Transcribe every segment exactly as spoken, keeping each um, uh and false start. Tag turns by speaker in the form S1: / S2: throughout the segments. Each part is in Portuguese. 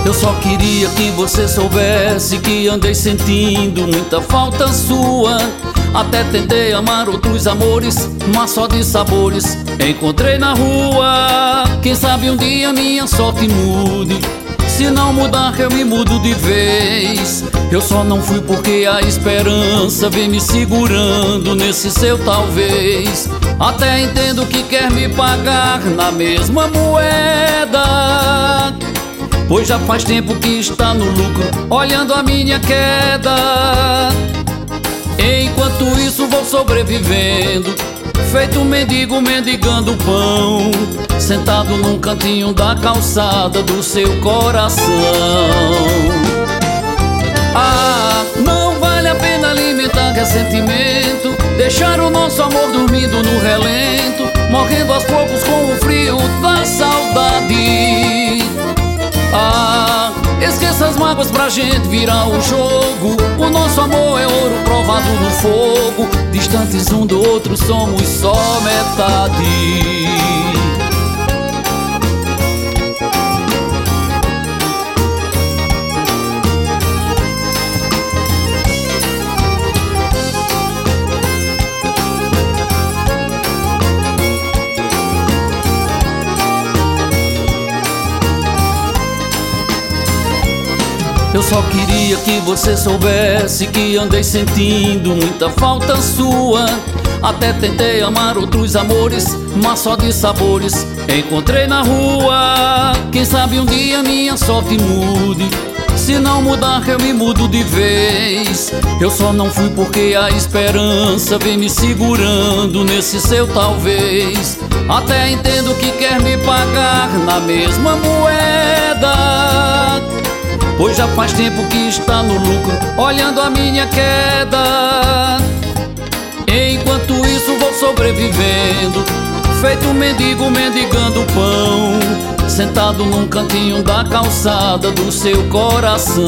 S1: Eu só queria que você soubesse que andei sentindo muita falta sua. Até tentei amar outros amores, mas só de sabores encontrei na rua. Quem sabe um dia minha sorte mude. Se não mudar eu me mudo de vez. Eu só não fui porque a esperança vem me segurando nesse seu talvez. Até entendo que quer me pagar na mesma moeda, pois já faz tempo que está no lucro, olhando a minha queda. Enquanto isso vou sobrevivendo, feito um mendigo mendigando pão, sentado num cantinho da calçada do seu coração. Ah, não vale a pena alimentar ressentimento, deixar o nosso amor dormindo no relento, morrendo aos poucos com o frio da saudade. Ah, esqueça as mágoas pra gente virar o jogo. O nosso amor é ouro provado no fogo. Distantes um do outro somos só metade. Eu só queria que você soubesse que andei sentindo muita falta sua. Até tentei amar outros amores, mas só de sabores encontrei na rua. Quem sabe um dia minha sorte mude. Se não mudar eu me mudo de vez. Eu só não fui porque a esperança vem me segurando nesse seu talvez. Até entendo que quer me pagar na mesma moeda, pois já faz tempo que está no lucro, olhando a minha queda. Enquanto isso vou sobrevivendo, feito um mendigo mendigando pão, sentado num cantinho da calçada do seu coração.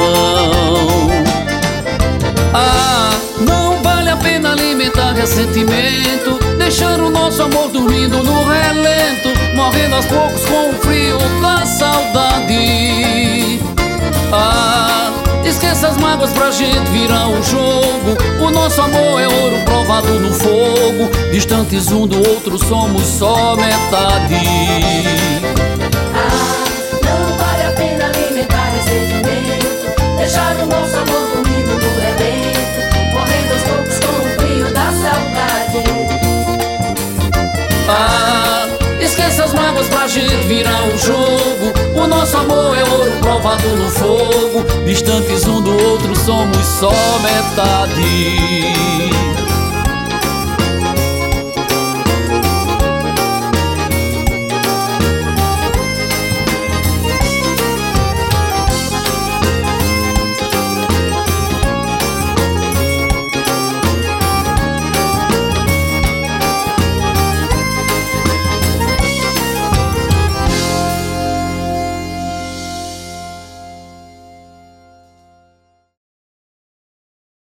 S1: Ah, não vale a pena alimentar ressentimento, deixar o nosso amor dormindo no relento, morrendo aos poucos com o frio da saudade. Ah, esqueça as mágoas pra gente virar o jogo. O nosso amor é ouro provado no fogo. Distantes um do outro somos só metade.
S2: Ah, não vale a pena alimentar ressentimento, deixar o nosso amor dormindo no relento, morrendo aos poucos com o frio da saudade.
S1: Ah, esqueça as mágoas pra gente virar o jogo. O nosso amor é ouro provado no fogo. Distantes um do outro somos só metade.